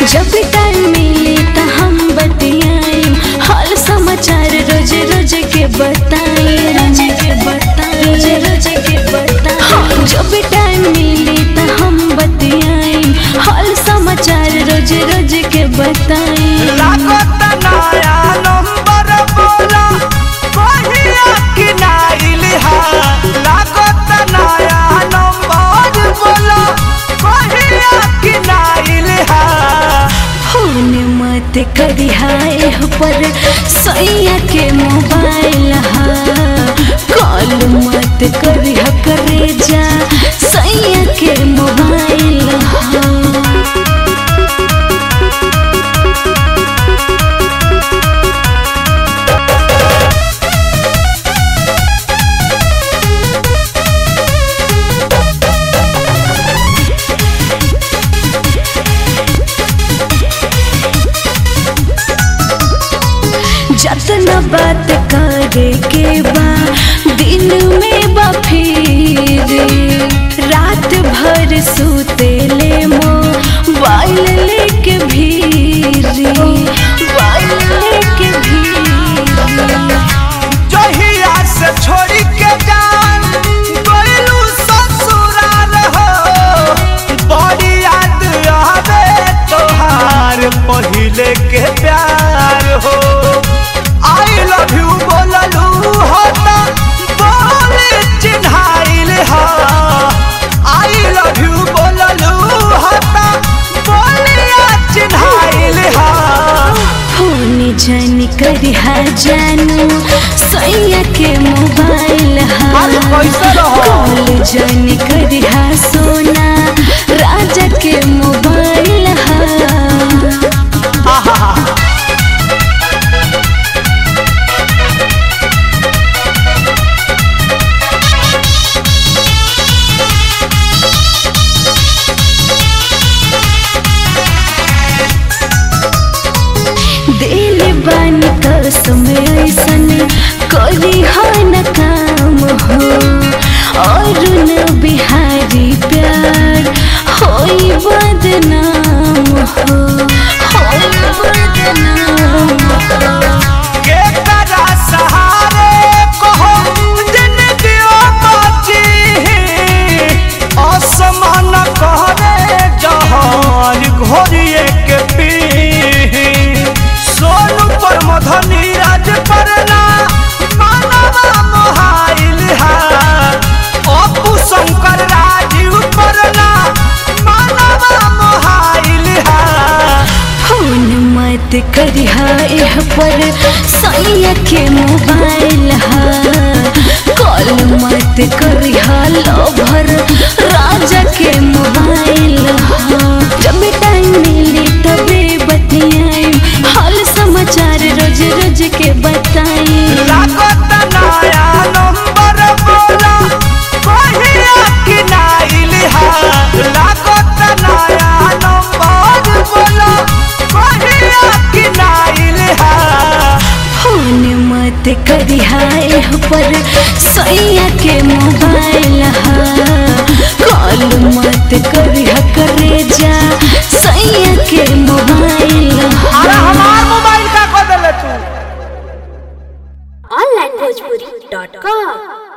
जब टाइम मिली त हम बतियाई, हाल समाचार रोज रोज के बताई, रोज के बताई। हाँ, जब टाइम मिली त हम बतियाई, हाल समाचार रोज रोज के बताई। लागत नया नंबर बोला कहिया कि नाइल हा, लागत नया नंबर बोला कहिया कि नाइल हा। फोन मत करिहाए पर सैया के मोबाइल हा, कॉल मत करिहा करे जा सैया के मोबाइल हा। जतना बात करे के बा दिन में बा फिर, रात भर सूते ले मोबाइल लेके भीरी, मोबाइल लेके भीरी। जहिया से छोड़ी के जान गइलू ससुराल हो, बड़ी याद आवे तोहार पहिले के प्यार हो। आई लव यू बोललू हो त बोले चिन्हाइल हा, आई लव यू बोललू हो त बोलिया चिन्हाइल हा। फोन जान करिहा जानू सैया के मोबाइल हा, अरे कैसे रहो? कॉल जान करिहा सोना राजा के मोबाइल हा। आहा दिल बानी कसम ऐसन करी न काम हो, और न बिहारी प्यार होई बदनाम हो, होई बदनाम हो। के करा सहारे कहो जिंदगियों बची, आसमान कहरे जहान घोरिए के पी। सोनू पर मधनी राज परना मानवा मोहाइल हा, अपू शंकर राजीव परना मानवा मोहाइल हा। फोन मत करिहा एह पर सैया के मोबाइल हा, कॉल मत करिहा लवर राजा के मोबाइल हा। जब टाइम मिली तबे बतियाई, हाल समाचार रोज रोज के बताई। लागत नया नंबर बोला कहिया कि नाइल हा, लागत नया नंबर बोला कहिया कि नाइल हा। फोन मत करिहा एह पर सैया के मोबाइल हा, कॉल मत करिहा करे जा सैया के मोबाइल हा। अरे हमार मोबाइल का बदल तू onlinebhojpuri.com